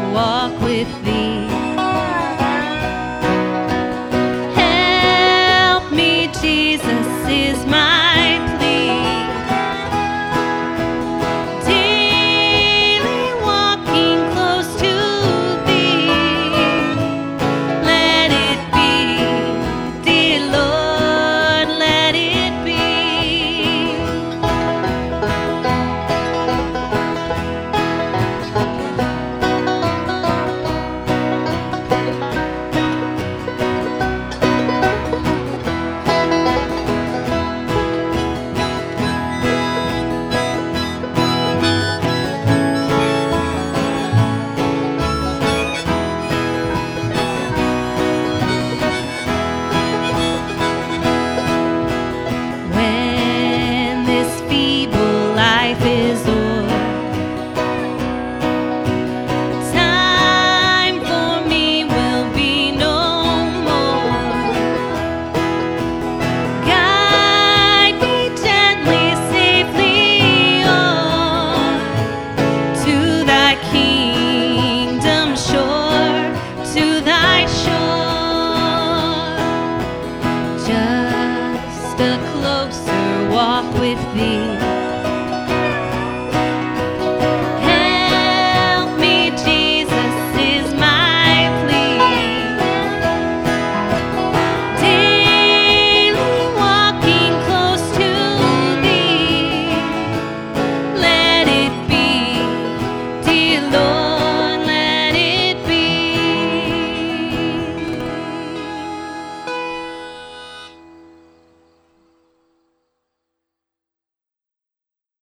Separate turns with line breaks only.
walk with thee. Help me, Jesus, is my plea. Daily walking close to thee. Let it be, dear Lord, let it be. When this feeble life is o'er, time for me will be no more. Guide me gently, safely on to thy kingdom.